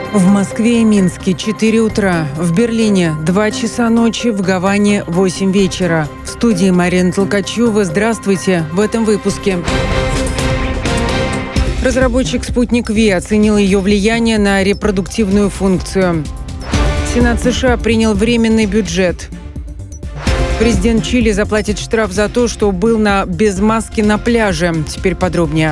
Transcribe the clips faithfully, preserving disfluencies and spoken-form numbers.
В Москве и Минске четыре утра, в Берлине два часа ночи, в Гаване восемь вечера. В студии Марина Толкачева. Здравствуйте в этом выпуске. Разработчик «Спутник Ви» оценил ее влияние на репродуктивную функцию. Сенат США принял временный бюджет. Президент Чили заплатит штраф за то, что был на без маски на пляже. Теперь подробнее.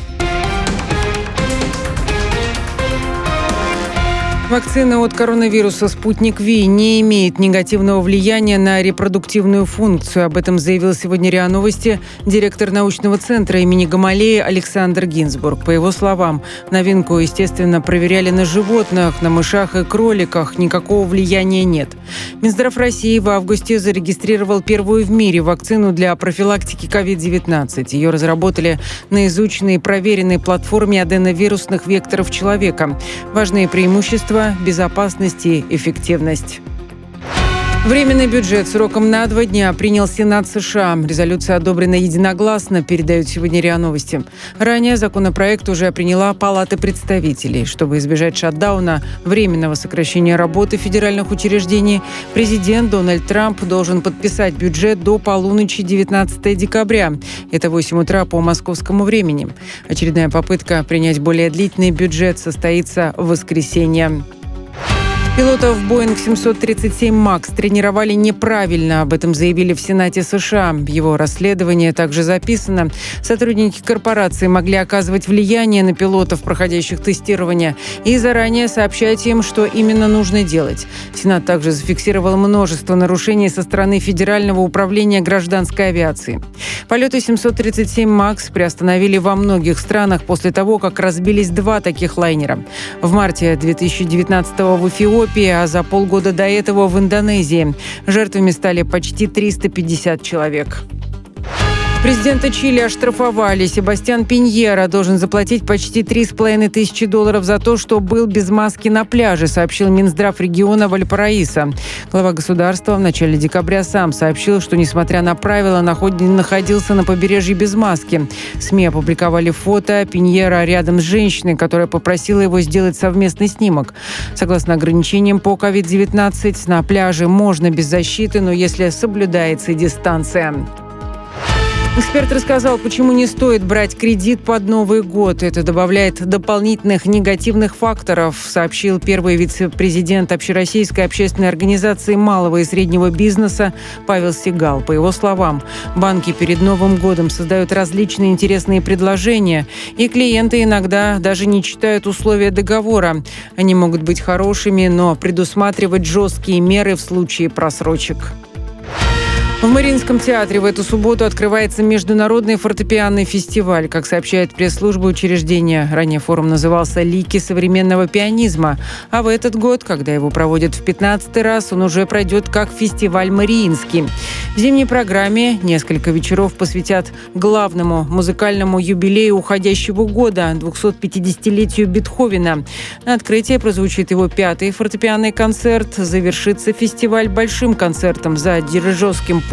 Вакцина от коронавируса «Спутник Ви» не имеет негативного влияния на репродуктивную функцию. Об этом заявил сегодня РИА Новости директор научного центра имени Гамалеи Александр Гинзбург. По его словам, новинку, естественно, проверяли на животных, на мышах и кроликах. Никакого влияния нет. Минздрав России в августе зарегистрировал первую в мире вакцину для профилактики ковид девятнадцать. Ее разработали на изученной и проверенной платформе аденовирусных векторов человека. Важные преимущества – безопасность и эффективность. Временный бюджет сроком на два дня принял Сенат США. Резолюция одобрена единогласно, передают сегодня РИА Новости. Ранее законопроект уже приняла Палата представителей. Чтобы избежать шатдауна, временного сокращения работы федеральных учреждений, президент Дональд Трамп должен подписать бюджет до полуночи девятнадцатого декабря. Это восемь утра по московскому времени. Очередная попытка принять более длительный бюджет состоится в воскресенье. Пилотов Боинг семьсот тридцать семь Макс тренировали неправильно. Об этом заявили в Сенате США. В его расследовании также записано. Сотрудники корпорации могли оказывать влияние на пилотов, проходящих тестирование, и заранее сообщать им, что именно нужно делать. Сенат также зафиксировал множество нарушений со стороны Федерального управления гражданской авиации. Полеты семьсот тридцать семь Макс приостановили во многих странах после того, как разбились два таких лайнера. В марте две тысячи девятнадцатого в Эфиопии, а за полгода до этого в Индонезии. Жертвами стали почти триста пятьдесят человек. Президента Чили оштрафовали. Себастьян Пиньера должен заплатить почти три с половиной тысячи долларов за то, что был без маски на пляже, сообщил Минздрав региона Вальпараисо. Глава государства в начале декабря сам сообщил, что, несмотря на правила, находился на побережье без маски. СМИ опубликовали фото Пиньера рядом с женщиной, которая попросила его сделать совместный снимок. Согласно ограничениям по ковид девятнадцать, на пляже можно без защиты, но если соблюдается дистанция. Эксперт рассказал, почему не стоит брать кредит под Новый год. Это добавляет дополнительных негативных факторов, сообщил первый вице-президент Общероссийской общественной организации малого и среднего бизнеса Павел Сигал. По его словам, банки перед Новым годом создают различные интересные предложения, и клиенты иногда даже не читают условия договора. Они могут быть хорошими, но предусматривать жесткие меры в случае просрочек. В Мариинском театре в эту субботу открывается международный фортепианный фестиваль. Как сообщает пресс-служба учреждения, ранее форум назывался «Лики современного пианизма». А в этот год, когда его проводят в пятнадцатый раз, он уже пройдет как фестиваль Мариинский. В зимней программе несколько вечеров посвятят главному музыкальному юбилею уходящего года – двухсотпятидесятилетию Бетховена. На открытии прозвучит его пятый фортепианный концерт. Завершится фестиваль большим концертом за дирижерским